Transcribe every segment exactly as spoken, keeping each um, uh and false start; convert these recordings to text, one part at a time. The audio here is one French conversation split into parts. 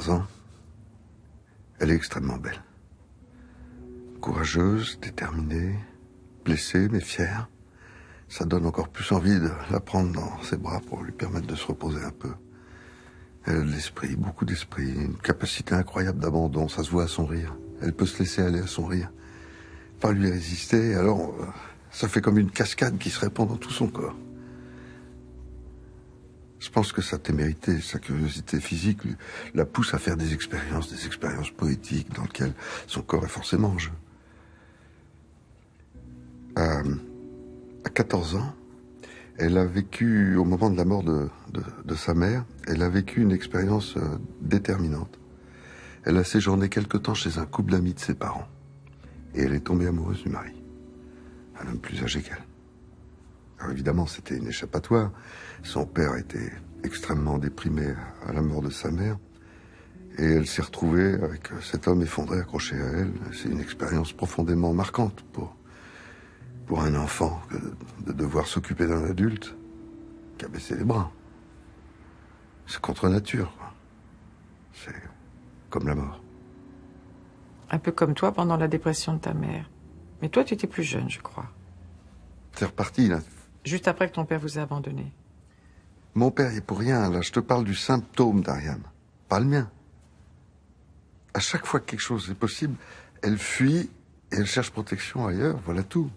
quatorze ans. Elle est extrêmement belle. Courageuse, déterminée, blessée mais fière. Ça donne encore plus envie de la prendre dans ses bras pour lui permettre de se reposer un peu. Elle a de l'esprit, beaucoup d'esprit, une capacité incroyable d'abandon, ça se voit à son rire. Elle peut se laisser aller à son rire, pas lui résister, alors ça fait comme une cascade qui se répand dans tout son corps. Je pense que sa témérité, sa curiosité physique la pousse à faire des expériences, des expériences poétiques dans lesquelles son corps est forcément en jeu. À, à quatorze ans, elle a vécu, au moment de la mort de, de, de sa mère, elle a vécu une expérience euh, déterminante. Elle a séjourné quelque temps chez un couple d'amis de ses parents. Et elle est tombée amoureuse du mari, un homme plus âgé qu'elle. Alors évidemment, c'était une échappatoire. Son père était extrêmement déprimé à la mort de sa mère. Et elle s'est retrouvée avec cet homme effondré, accroché à elle. C'est une expérience profondément marquante pour, pour un enfant que de, de devoir s'occuper d'un adulte qui a baissé les bras. C'est contre nature, quoi. C'est comme la mort. Un peu comme toi pendant la dépression de ta mère. Mais toi, tu étais plus jeune, je crois. C'est reparti, là. Juste après que ton père vous a abandonné. Mon père y est pour rien, là. Je te parle du symptôme d'Ariane, pas le mien. À chaque fois que quelque chose est possible, elle fuit et elle cherche protection ailleurs, voilà tout.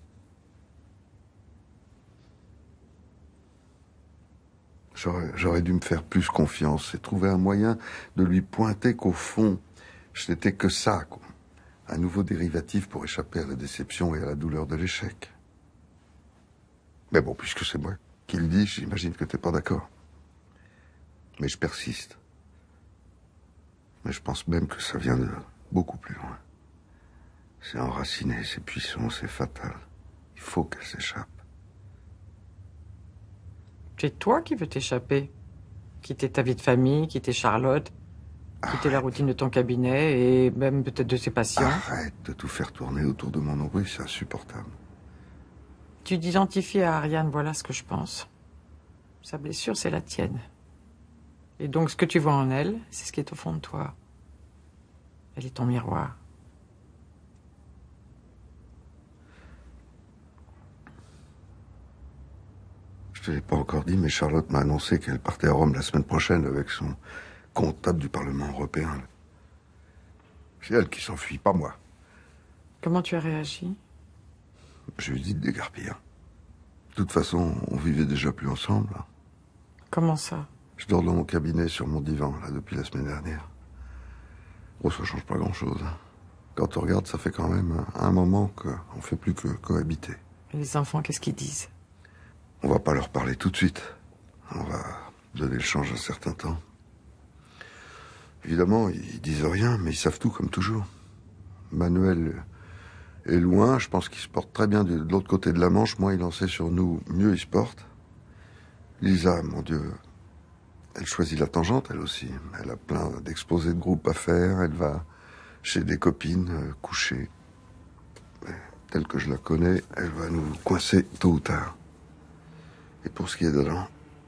J'aurais, j'aurais dû me faire plus confiance et trouver un moyen de lui pointer qu'au fond, je n'étais que ça, quoi. Un nouveau dérivatif pour échapper à la déception et à la douleur de l'échec. Mais bon, puisque c'est moi qui le dis, j'imagine que t'es pas d'accord. Mais je persiste. Mais je pense même que ça vient de beaucoup plus loin. C'est enraciné, c'est puissant, c'est fatal. Il faut qu'elle s'échappe. C'est toi qui veux t'échapper. Quitter ta vie de famille, quitter Charlotte, quitter Arrête. la routine de ton cabinet et même peut-être de ses patients. Arrête de tout faire tourner autour de mon nombril, c'est insupportable. Tu t'identifies à Ariane, voilà ce que je pense. Sa blessure, c'est la tienne. Et donc, ce que tu vois en elle, c'est ce qui est au fond de toi. Elle est ton miroir. Je te l'ai pas encore dit, mais Charlotte m'a annoncé qu'elle partait à Rome la semaine prochaine avec son comptable du Parlement européen. C'est elle qui s'enfuit, pas moi. Comment tu as réagi? Je lui ai dit de dégarpir. De toute façon, on vivait déjà plus ensemble. Comment ça? Je dors dans mon cabinet sur mon divan, là, depuis la semaine dernière. Oh, ça change pas grand-chose. Quand on regarde, ça fait quand même un moment qu'on fait plus que cohabiter. Et les enfants, qu'est-ce qu'ils disent? On va pas leur parler tout de suite. On va donner le change un certain temps. Évidemment, ils disent rien, mais ils savent tout, comme toujours. Manuel est loin, je pense qu'il se porte très bien de l'autre côté de la Manche. Moins il en sait sur nous, mieux il se porte. Lisa, mon Dieu, elle choisit la tangente, elle aussi. Elle a plein d'exposés de groupe à faire, elle va chez des copines, euh, coucher. Mais, telle que je la connais, elle va nous coincer tôt ou tard. Et pour ce qui est d'Adam,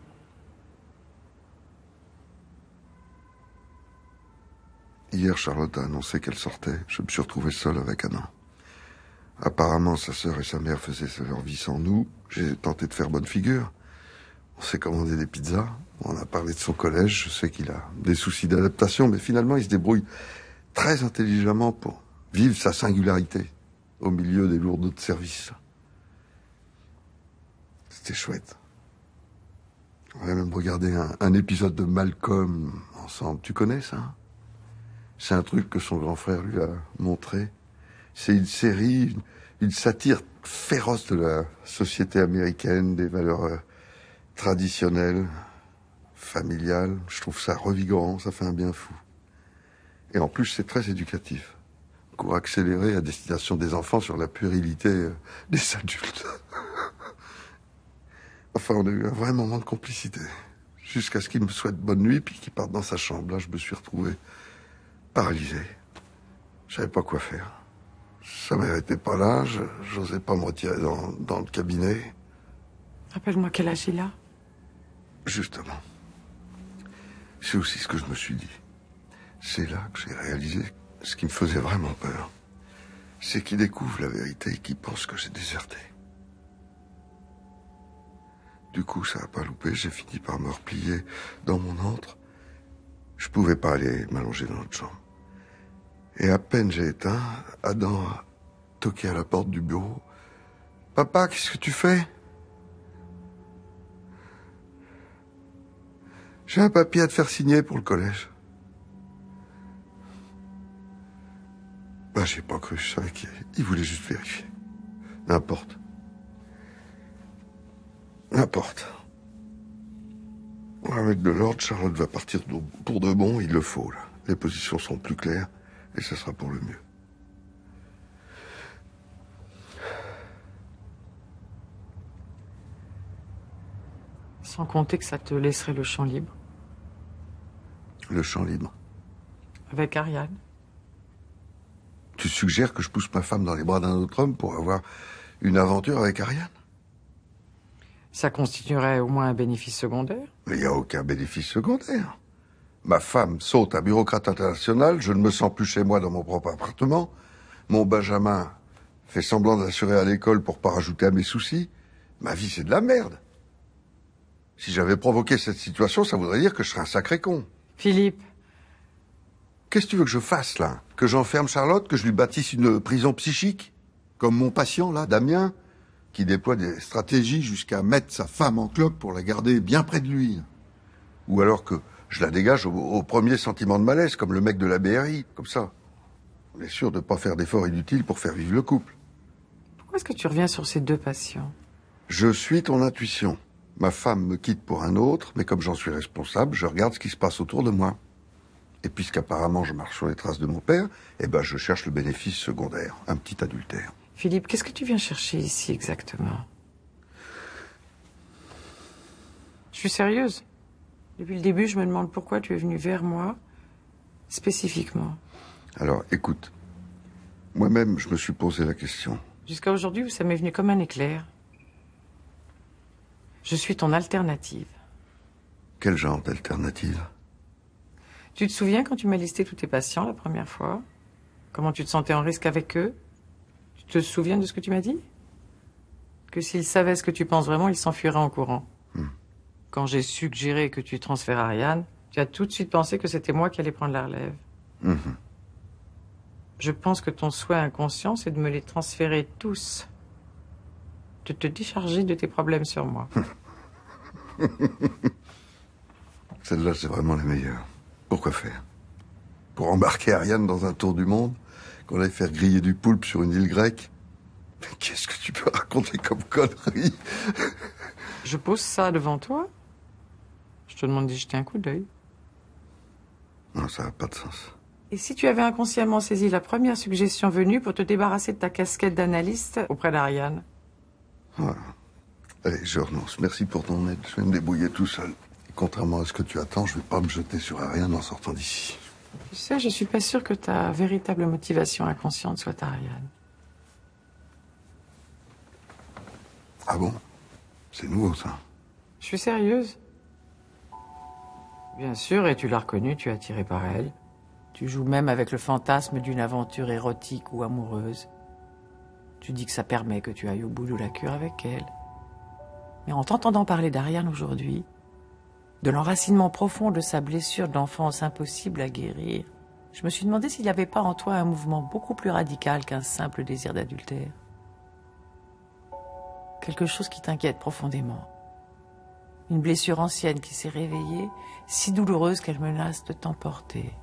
hier, Charlotte a annoncé qu'elle sortait. Je me suis retrouvé seul avec Anna. Apparemment, sa sœur et sa mère faisaient leur vie sans nous. J'ai tenté de faire bonne figure. On s'est commandé des pizzas. On a parlé de son collège. Je sais qu'il a des soucis d'adaptation, mais finalement, il se débrouille très intelligemment pour vivre sa singularité au milieu des lourdeurs de service. C'était chouette. On a même regardé un, un épisode de Malcolm ensemble. Tu connais ça? C'est un truc que son grand frère lui a montré. C'est une série, une, une satire féroce de la société américaine, des valeurs euh, traditionnelles, familiales. Je trouve ça revigorant, ça fait un bien fou. Et en plus, c'est très éducatif. Cours accéléré à destination des enfants sur la puérilité euh, des adultes. Enfin, on a eu un vrai moment de complicité. Jusqu'à ce qu'il me souhaite bonne nuit, puis qu'il parte dans sa chambre. Là, je me suis retrouvé paralysé. Je savais pas quoi faire. Sa mère était pas là, je j'osais pas me retirer dans, dans le cabinet. Rappelle-moi quel âge il a. Justement. C'est aussi ce que je me suis dit. C'est là que j'ai réalisé ce qui me faisait vraiment peur. C'est qu'il découvre la vérité et qu'il pense que j'ai déserté. Du coup, ça n'a pas loupé, j'ai fini par me replier dans mon antre. Je pouvais pas aller m'allonger dans notre chambre. Et à peine j'ai éteint, Adam a toqué à la porte du bureau. « Papa, qu'est-ce que tu fais ?»« J'ai un papier à te faire signer pour le collège. » Ben, j'ai pas cru, je savais qu'il voulait juste vérifier. N'importe. N'importe. On va mettre de l'ordre, Charlotte va partir pour de bon, il le faut, là. Les positions sont plus claires, et ce sera pour le mieux. Sans compter que ça te laisserait le champ libre. Le champ libre. Avec Ariane. Tu suggères que je pousse ma femme dans les bras d'un autre homme pour avoir une aventure avec Ariane? Ça constituerait au moins un bénéfice secondaire. Mais il n'y a aucun bénéfice secondaire. Ma femme saute à bureaucrate international, je ne me sens plus chez moi dans mon propre appartement. Mon Benjamin fait semblant d'assurer à l'école pour pas rajouter à mes soucis. Ma vie, c'est de la merde. Si j'avais provoqué cette situation, ça voudrait dire que je serais un sacré con. Philippe. Qu'est-ce que tu veux que je fasse, là? Que j'enferme Charlotte? Que je lui bâtisse une prison psychique? Comme mon patient, là, Damien, qui déploie des stratégies jusqu'à mettre sa femme en cloque pour la garder bien près de lui. Ou alors que je la dégage au, au premier sentiment de malaise, comme le mec de la B R I, comme ça. On est sûr de ne pas faire d'efforts inutiles pour faire vivre le couple. Pourquoi est-ce que tu reviens sur ces deux patients? Je suis ton intuition. Ma femme me quitte pour un autre, mais comme j'en suis responsable, je regarde ce qui se passe autour de moi. Et puisqu'apparemment je marche sur les traces de mon père, eh ben je cherche le bénéfice secondaire, un petit adultère. Philippe, qu'est-ce que tu viens chercher ici exactement? Je suis sérieuse. Depuis le début, je me demande pourquoi tu es venu vers moi, spécifiquement. Alors, écoute, moi-même, je me suis posé la question. Jusqu'à aujourd'hui, ça m'est venu comme un éclair. Je suis ton alternative. Quel genre d'alternative? Tu te souviens quand tu m'as listé tous tes patients la première fois? Comment tu te sentais en risque avec eux? Tu te souviens de ce que tu m'as dit? Que s'ils savaient ce que tu penses vraiment, ils s'enfuiraient en courant. Hmm. Quand j'ai suggéré que tu transfères Ariane, tu as tout de suite pensé que c'était moi qui allais prendre la relève. Hmm. Je pense que ton souhait inconscient, c'est de me les transférer tous. De te décharger de tes problèmes sur moi. Celle-là, c'est vraiment la meilleure. Pourquoi faire? Pour embarquer Ariane dans un tour du monde? Qu'on aille faire griller du poulpe sur une île grecque? Mais qu'est-ce que tu peux raconter comme connerie? Je pose ça devant toi? Je te demande d'y jeter un coup d'œil. Non, ça n'a pas de sens. Et si tu avais inconsciemment saisi la première suggestion venue pour te débarrasser de ta casquette d'analyste auprès d'Ariane? Voilà. Allez, je renonce. Merci pour ton aide. Je vais me débrouiller tout seul. Et contrairement à ce que tu attends, je vais pas me jeter sur Ariane en sortant d'ici. Tu sais, je suis pas sûre que ta véritable motivation inconsciente soit Ariane. Ah bon? C'est nouveau, ça. Je suis sérieuse. Bien sûr, et tu l'as reconnu, tu es attiré par elle. Tu joues même avec le fantasme d'une aventure érotique ou amoureuse. Tu dis que ça permet que tu ailles au bout de la cure avec elle. Mais en t'entendant parler d'Ariane aujourd'hui, de l'enracinement profond de sa blessure d'enfance impossible à guérir, je me suis demandé s'il n'y avait pas en toi un mouvement beaucoup plus radical qu'un simple désir d'adultère. Quelque chose qui t'inquiète profondément. Une blessure ancienne qui s'est réveillée, si douloureuse qu'elle menace de t'emporter.